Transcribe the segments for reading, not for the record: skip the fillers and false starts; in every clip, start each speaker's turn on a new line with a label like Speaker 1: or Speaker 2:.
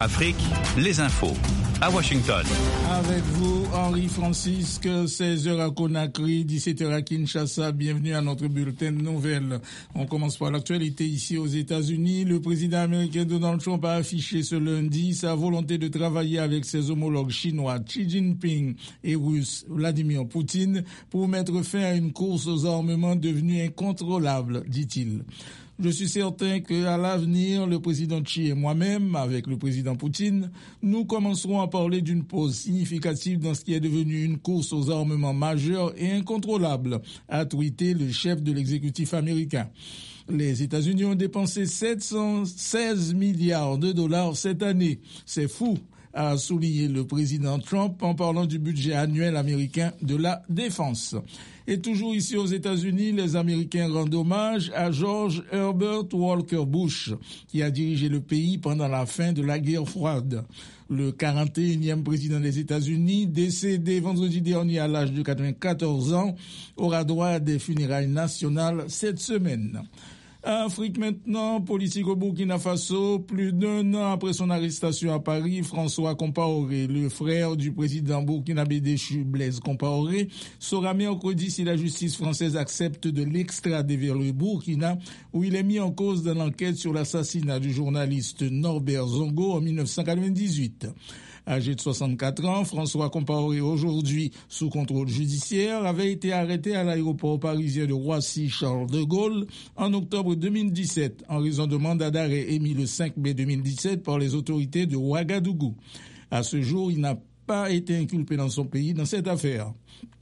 Speaker 1: Afrique, les infos. À Washington.
Speaker 2: Avec vous, Henri Francisque, 16h à Conakry, 17h à Kinshasa. Bienvenue à notre bulletin de nouvelles. On commence par l'actualité ici aux États-Unis. Le président américain Donald Trump a affiché ce lundi sa volonté de travailler avec ses homologues chinois Xi Jinping et russe Vladimir Poutine pour mettre fin à une course aux armements devenue incontrôlable, dit-il. Je suis certain qu'à l'avenir, le président Xi et moi-même, avec le président Poutine, nous commencerons à parler d'une pause significative dans ce qui est devenu une course aux armements majeure et incontrôlable, a tweeté le chef de l'exécutif américain. Les États-Unis ont dépensé 716 milliards de dollars cette année. C'est fou, a souligné le président Trump en parlant du budget annuel américain de la défense. Et toujours ici aux États-Unis, les Américains rendent hommage à George Herbert Walker Bush, qui a dirigé le pays pendant la fin de la guerre froide. Le 41e président des États-Unis, décédé vendredi dernier à l'âge de 94 ans, aura droit à des funérailles nationales cette semaine. Afrique maintenant, politique au Burkina Faso. Plus d'un an après son arrestation à Paris, François Compaoré, le frère du président burkinabé déchu Blaise Compaoré, saura mercredi si la justice française accepte de l'extrader vers le Burkina, où il est mis en cause dans l'enquête sur l'assassinat du journaliste Norbert Zongo en 1998. Âgé de 64 ans, François Compaoré, aujourd'hui sous contrôle judiciaire, avait été arrêté à l'aéroport parisien de Roissy-Charles de Gaulle en octobre 2017 en raison de mandat d'arrêt émis le 5 mai 2017 par les autorités de Ouagadougou. À ce jour, il n'a pas été inculpé dans son pays dans cette affaire.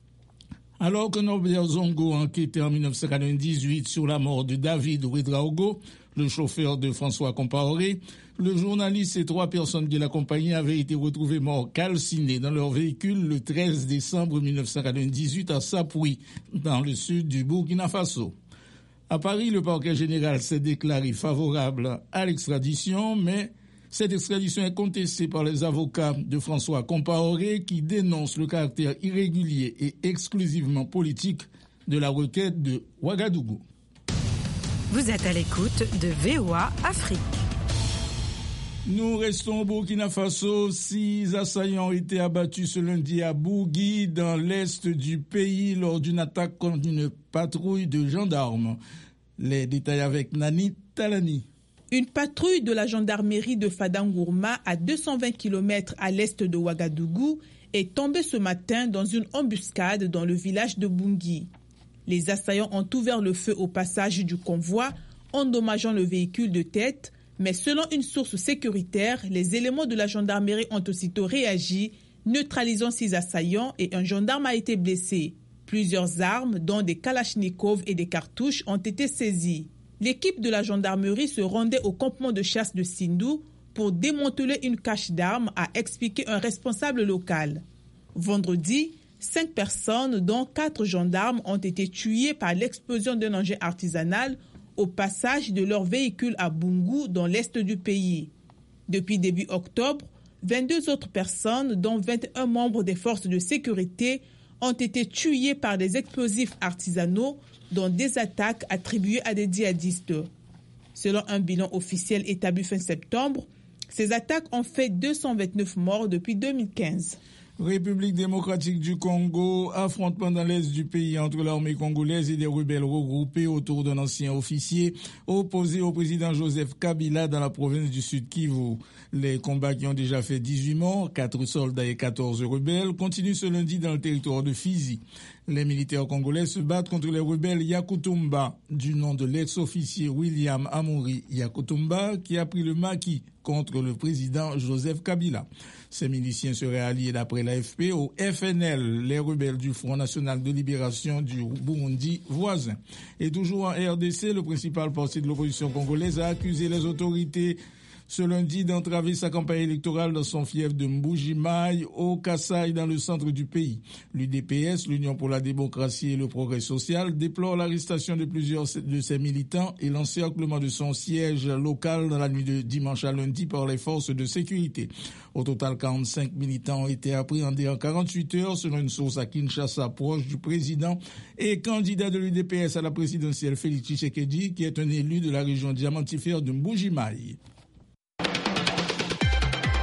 Speaker 2: Alors que Norbert Zongo enquêtait en 1998 sur la mort de David Ouedraogo, le chauffeur de François Compaoré, le journaliste et 3 personnes qui l'accompagnaient avaient été retrouvés morts calcinés dans leur véhicule le 13 décembre 1998 à Sapoui, dans le sud du Burkina Faso. À Paris, le parquet général s'est déclaré favorable à l'extradition, mais cette extradition est contestée par les avocats de François Compaoré qui dénoncent le caractère irrégulier et exclusivement politique de la requête de Ouagadougou.
Speaker 3: Vous êtes à l'écoute de VOA Afrique.
Speaker 2: Nous restons au Burkina Faso. 6 assaillants ont été abattus ce lundi à Bougui, dans l'est du pays, lors d'une attaque contre une patrouille de gendarmes. Les détails avec Nani Talani.
Speaker 4: Une patrouille de la gendarmerie de Fadangourma, à 220 km à l'est de Ouagadougou, est tombée ce matin dans une embuscade dans le village de Boungui. Les assaillants ont ouvert le feu au passage du convoi, endommageant le véhicule de tête, mais selon une source sécuritaire, les éléments de la gendarmerie ont aussitôt réagi, neutralisant 6 assaillants et un gendarme a été blessé. Plusieurs armes, dont des kalachnikovs et des cartouches, ont été saisies. L'équipe de la gendarmerie se rendait au campement de chasse de Sindou pour démanteler une cache d'armes, a expliqué un responsable local. Vendredi, 5 personnes, dont 4 gendarmes, ont été tuées par l'explosion d'un engin artisanal au passage de leur véhicule à Boungou, dans l'est du pays. Depuis début octobre, 22 autres personnes, dont 21 membres des forces de sécurité, ont été tuées par des explosifs artisanaux, dont des attaques attribuées à des djihadistes. Selon un bilan officiel établi fin septembre, ces attaques ont fait 229 morts depuis 2015.
Speaker 2: République démocratique du Congo, affrontement dans l'est du pays entre l'armée congolaise et des rebelles regroupés autour d'un ancien officier opposé au président Joseph Kabila dans la province du Sud Kivu. Les combats qui ont déjà fait 18 morts, 4 soldats et 14 rebelles, continuent ce lundi dans le territoire de Fizi. Les militaires congolais se battent contre les rebelles Yakutumba, du nom de l'ex-officier William Amouri Yakutumba, qui a pris le maquis contre le président Joseph Kabila. Ces miliciens seraient alliés d'après l'AFP au FNL, les rebelles du Front National de Libération du Burundi voisin. Et toujours en RDC, le principal parti de l'opposition congolaise a accusé les autorités ce lundi d'entraver sa campagne électorale dans son fief de Mbuji-Mayi au Kasaï, dans le centre du pays. L'UDPS, l'Union pour la démocratie et le progrès social, déplore l'arrestation de plusieurs de ses militants et l'encerclement de son siège local dans la nuit de dimanche à lundi par les forces de sécurité. Au total, 45 militants ont été appréhendés en 48 heures, selon une source à Kinshasa proche du président et candidat de l'UDPS à la présidentielle Félix Tshisekedi, qui est un élu de la région diamantifère de Mbuji-Mayi.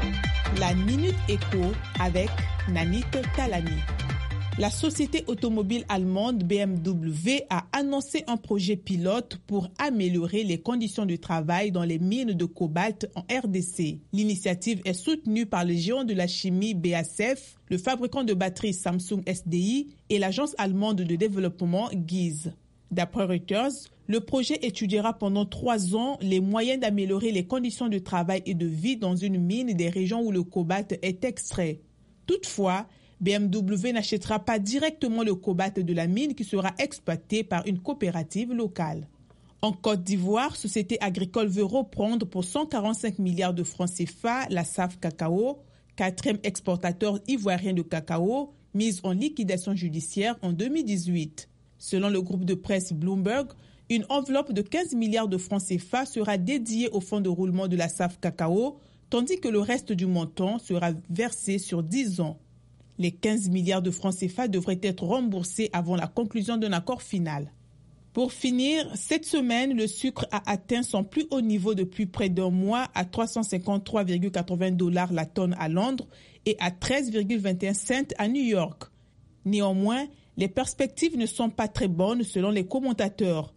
Speaker 4: La Minute Éco avec Nanit Talani. La société automobile allemande BMW a annoncé un projet pilote pour améliorer les conditions de travail dans les mines de cobalt en RDC. L'initiative est soutenue par le géant de la chimie BASF, le fabricant de batteries Samsung SDI et l'agence allemande de développement GIZ. D'après Reuters, le projet étudiera pendant 3 ans les moyens d'améliorer les conditions de travail et de vie dans une mine des régions où le cobalt est extrait. Toutefois, BMW n'achètera pas directement le cobalt de la mine qui sera exploité par une coopérative locale. En Côte d'Ivoire, Société Agricole veut reprendre pour 145 milliards de francs CFA la SAF Cacao, 4e exportateur ivoirien de cacao, mise en liquidation judiciaire en 2018. Selon le groupe de presse Bloomberg, une enveloppe de 15 milliards de francs CFA sera dédiée au fonds de roulement de la SAF Cacao, tandis que le reste du montant sera versé sur 10 ans. Les 15 milliards de francs CFA devraient être remboursés avant la conclusion d'un accord final. Pour finir, cette semaine, le sucre a atteint son plus haut niveau depuis près d'un mois à 353,80 $ la tonne à Londres et à 13,21 cents à New York. Néanmoins, les perspectives ne sont pas très bonnes selon les commentateurs.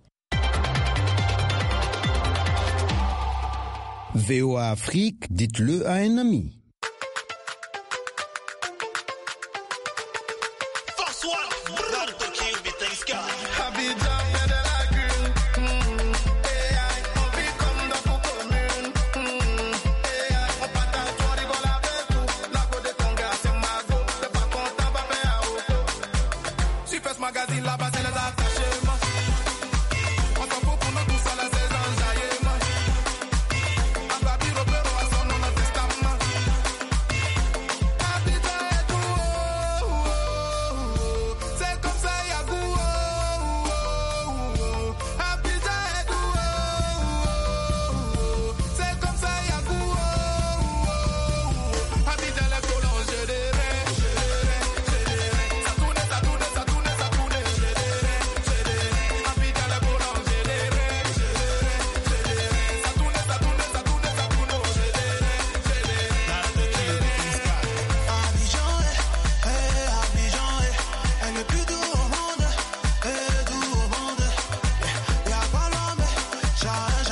Speaker 5: VOA Afrique, dites-le à un ami.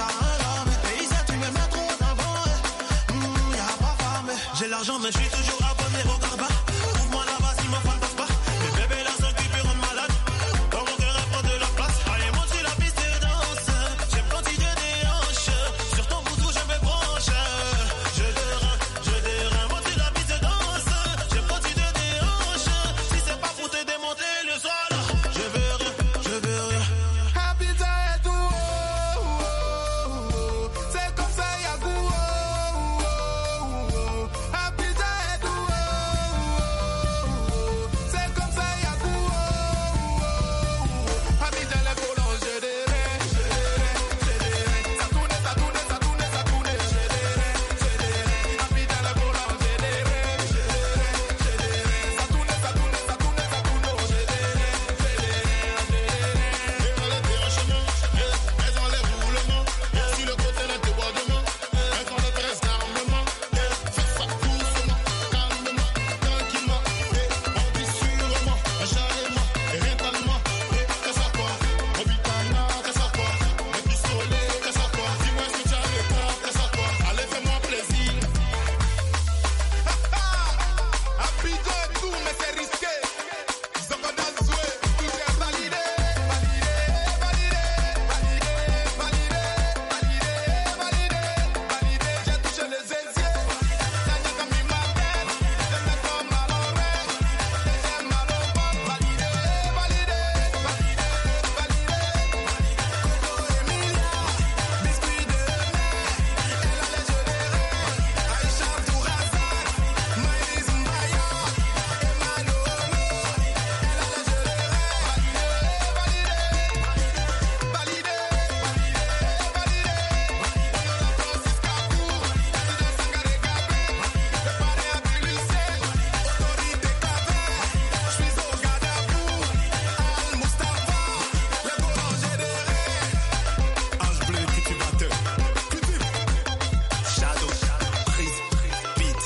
Speaker 6: J'ai l'argent mais je suis toujours à